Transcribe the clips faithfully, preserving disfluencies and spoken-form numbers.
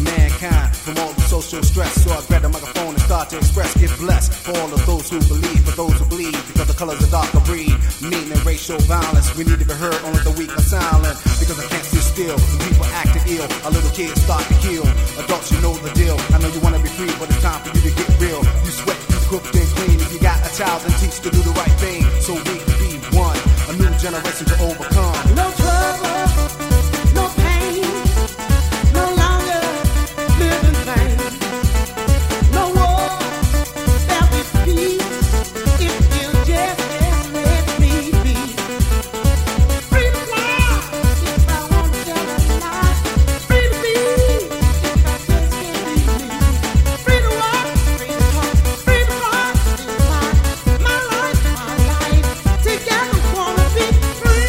mankind from all the social stress. So I grab the microphone and start to express. Get blessed for all of those who believe, for those who bleed, because the colors of darker breed. Meaning racial violence, we need to be heard, only the weak are silent. Because I can't sit still when people acting ill. A little kids start to kill. Adults, you know the deal. I know you wanna be free, but it's time for you to get real. You sweat, you cook, and clean. If you got a child, then teach to do the right thing, so we can be one. A new generation to overcome. No trouble, no pain, no longer live in vain. No war, there'll be peace if you just, just let me be. Free to fly if I want to tell a lie. Free to be if I just can't be me. Free to walk, free to talk, free to fly, free to fly. My life, my life, together wanna be free.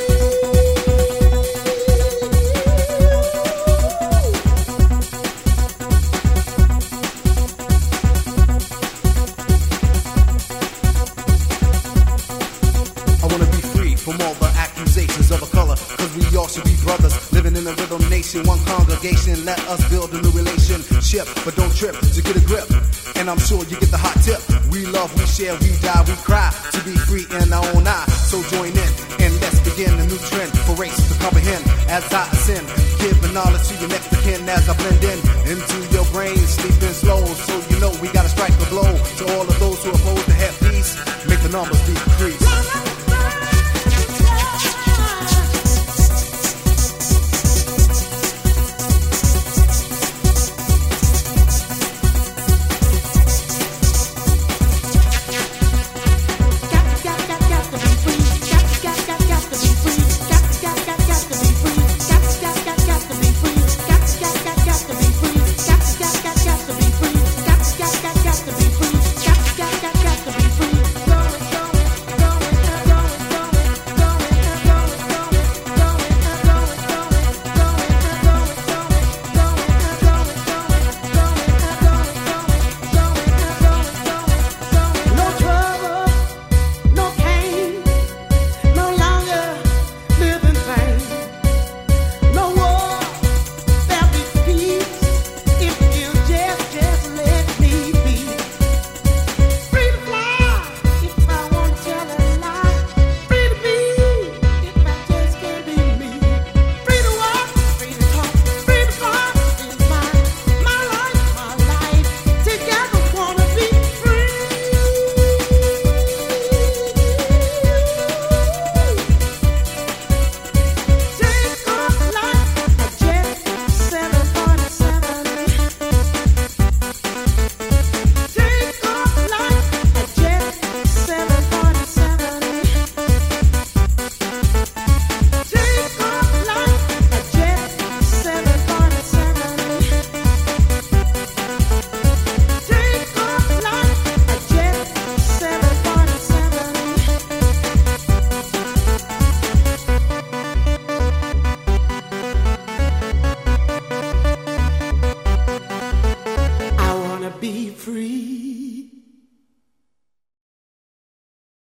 I wanna be free from all the accusations of a color, cause we all should be brothers, living in a rhythm nation, one congregation. Let us build a new relationship, but don't trip to get a grip, and I'm sure you get the hot tip. We love, we share, we die, we cry, to be free in our own eye. So join in, and let's begin a new trend for race to comprehend. As I ascend, giving knowledge to your next of kin as I blend in into your brain, sleeping slow, so you know we gotta strike a blow. To all of those who oppose the have peace, make the numbers decrease. Be free.